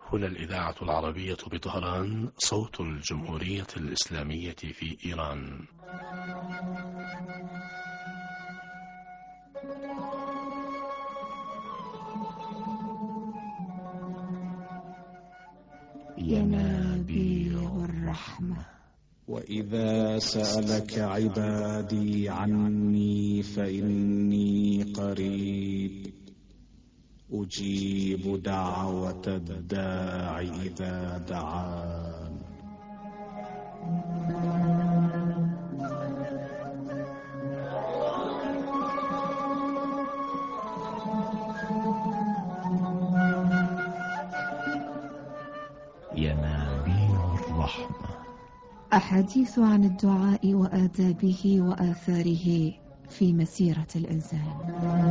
هنا الإذاعة العربية بطهران، صوت الجمهورية الإسلامية في إيران. ينابيع الرحمة. وإذا سألك عبادي عني فإني قريب أجيب دعوة الداع إذا دعان. ينابيع الرحمة. أحاديث عن الدعاء وآدابه وآثاره في مسيرة الإنسان.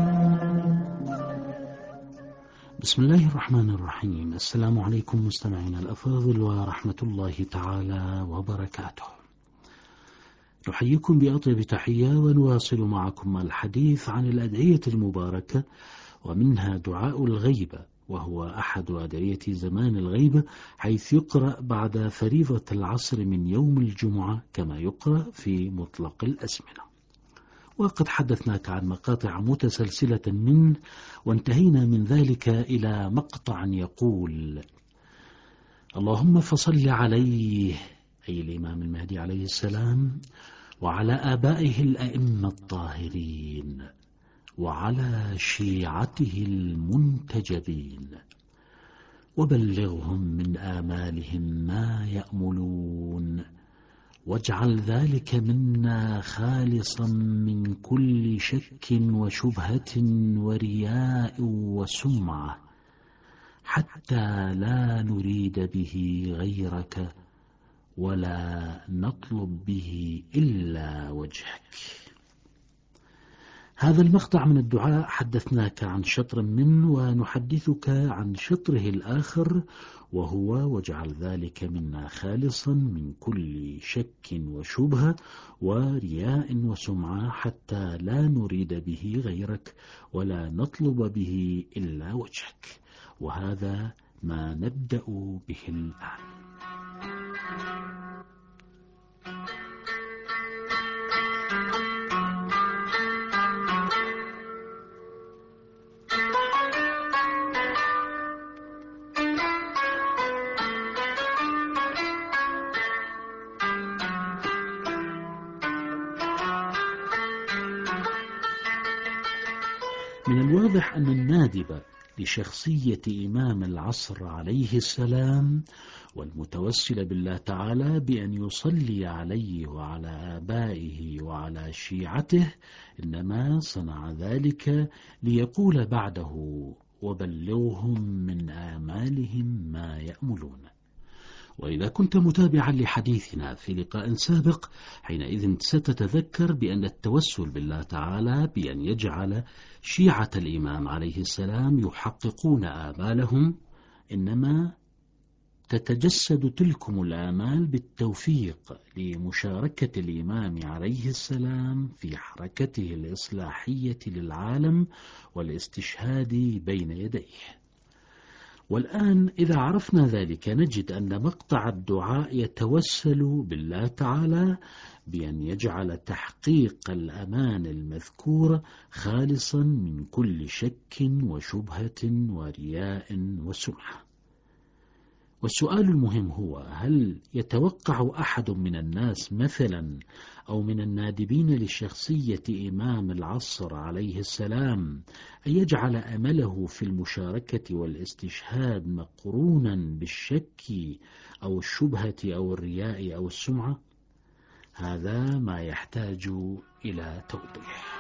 بسم الله الرحمن الرحيم. السلام عليكم مستمعينا الأفاضل ورحمة الله تعالى وبركاته. نحييكم بأطيب تحية ونواصل معكم الحديث عن الأدعية المباركة، ومنها دعاء الغيبة، وهو أحد أدعية زمان الغيبة، حيث يقرأ بعد فريضة العصر من يوم الجمعة كما يقرأ في مطلق الأزمنة. وقد حدثناك عن مقاطع متسلسلة منه، وانتهينا من ذلك إلى مقطع يقول: اللهم فصل عليه، أي الإمام المهدي عليه السلام، وعلى آبائه الأئمة الطاهرين، وعلى شيعته المنتجبين، وبلغهم من آمالهم ما يأملون، واجعل ذلك منا خالصا من كل شك وشبهة ورياء وسمعة، حتى لا نريد به غيرك ولا نطلب به إلا وجهك. هذا المقطع من الدعاء حدثناك عن شطر منه، ونحدثك عن شطره الآخر، وهو واجعل ذلك منا خالصا من كل شك وشبهة ورياء وسمعة، حتى لا نريد به غيرك ولا نطلب به إلا وجهك. وهذا ما نبدأ به الآن. من الواضح أن النادب لشخصية إمام العصر عليه السلام والمتوسل بالله تعالى بأن يصلي عليه وعلى آبائه وعلى شيعته إنما صنع ذلك ليقول بعده: وبلغهم من آمالهم ما يأملون. وإذا كنت متابعا لحديثنا في لقاء سابق، حينئذ ستتذكر بأن التوسل بالله تعالى بأن يجعل شيعة الإمام عليه السلام يحققون آمالهم، إنما تتجسد تلكم الآمال بالتوفيق لمشاركة الإمام عليه السلام في حركته الإصلاحية للعالم والاستشهاد بين يديه. والآن إذا عرفنا ذلك نجد أن مقطع الدعاء يتوسل بالله تعالى بأن يجعل تحقيق الأمان المذكور خالصا من كل شك وشبهة ورياء وسمعة. والسؤال المهم هو: هل يتوقع أحد من الناس مثلا أو من النادبين لشخصية إمام العصر عليه السلام أن يجعل أمله في المشاركة والاستشهاد مقرونا بالشك أو الشبهة أو الرياء أو السمعة؟ هذا ما يحتاج إلى توضيح.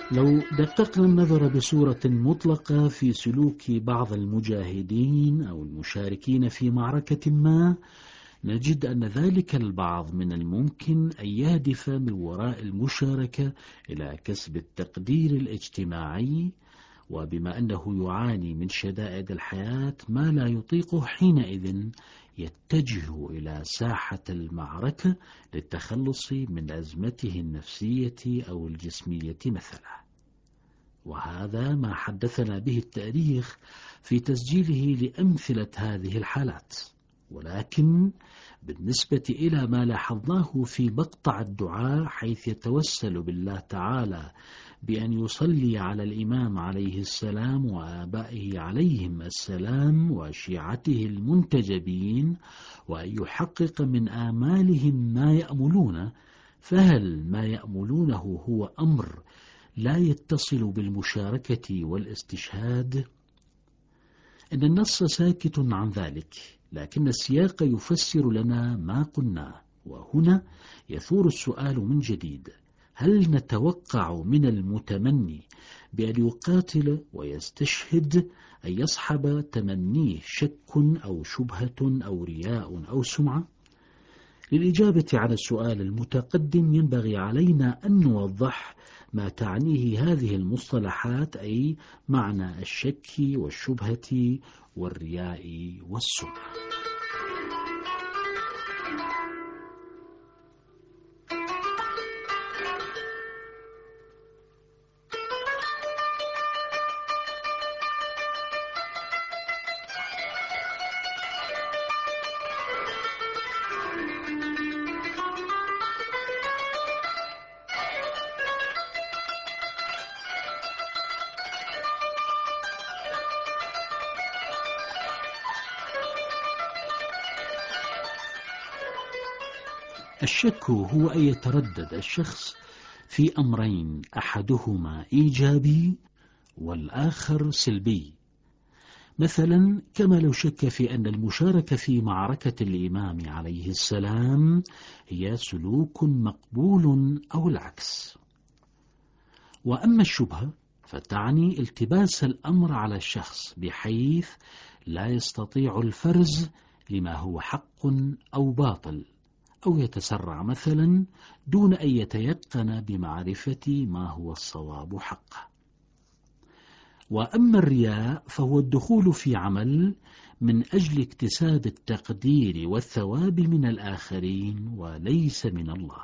لو دققنا النظر بصورة مطلقة في سلوك بعض المجاهدين أو المشاركين في معركة ما، نجد أن ذلك البعض من الممكن أن يهدف من وراء المشاركة إلى كسب التقدير الاجتماعي، وبما أنه يعاني من شدائد الحياة ما لا يطيقه، حينئذ يتجه إلى ساحة المعركة للتخلص من أزمته النفسية أو الجسمية مثلا. وهذا ما حدثنا به التاريخ في تسجيله لأمثلة هذه الحالات. ولكن بالنسبة إلى ما لاحظناه في مقطع الدعاء، حيث يتوسل بالله تعالى بأن يصلي على الإمام عليه السلام وآبائه عليهم السلام وشيعته المنتجبين، وأن يحقق من آمالهم ما يأملون، فهل ما يأملونه هو أمر لا يتصل بالمشاركة والاستشهاد؟ إن النص ساكت عن ذلك، لكن السياق يفسر لنا ما قلنا. وهنا يثور السؤال من جديد: هل نتوقع من المتمني بأن يقاتل ويستشهد أن يصحب تمنيه شك أو شبهة أو رياء أو سمعة؟ للإجابة على السؤال المتقدم ينبغي علينا أن نوضح ما تعنيه هذه المصطلحات، أي معنى الشك والشبهة والرياء والسمعة. الشك هو أن يتردد الشخص في أمرين، أحدهما إيجابي والآخر سلبي. مثلا كما لو شك في أن المشاركة في معركة الإمام عليه السلام هي سلوك مقبول أو العكس. وأما الشبهة فتعني التباس الأمر على الشخص بحيث لا يستطيع الفرز لما هو حق أو باطل، أو يتسرع مثلا دون أن يتيقن بمعرفة ما هو الصواب حقه. وأما الرياء فهو الدخول في عمل من أجل اكتساب التقدير والثواب من الآخرين وليس من الله.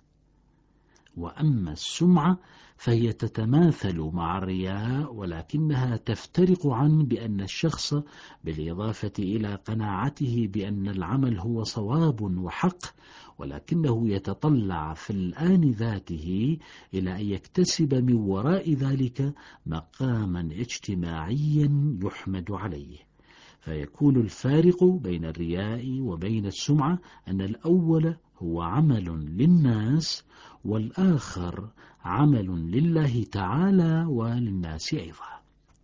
وأما السمعة فهي تتماثل مع الرياء، ولكنها تفترق عن بأن الشخص بالإضافة إلى قناعته بأن العمل هو صواب وحق، ولكنه يتطلع في الآن ذاته إلى أن يكتسب من وراء ذلك مقاما اجتماعيا يحمد عليه. فيكون الفارق بين الرياء وبين السمعة أن الأول هو عمل للناس، والآخر عمل لله تعالى وللناس أيضا.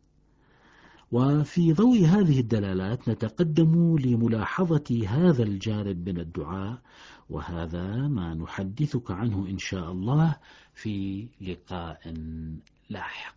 وفي ضوء هذه الدلالات نتقدم لملاحظة هذا الجانب من الدعاء، وهذا ما نحدثك عنه إن شاء الله في لقاء لاحق.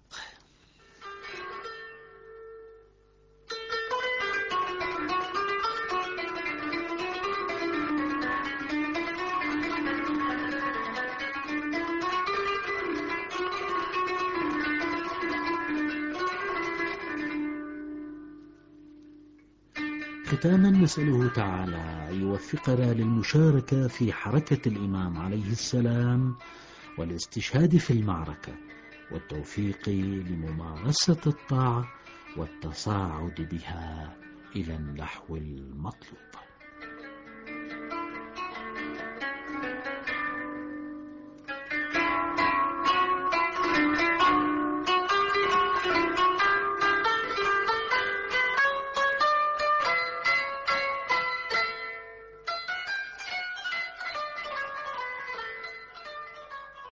ختاما نسأله تعالى أن يوفقنا للمشاركة في حركة الإمام عليه السلام والاستشهاد في المعركة، والتوفيق لممارسة الطاعة والتصاعد بها إلى النحو المطلوب.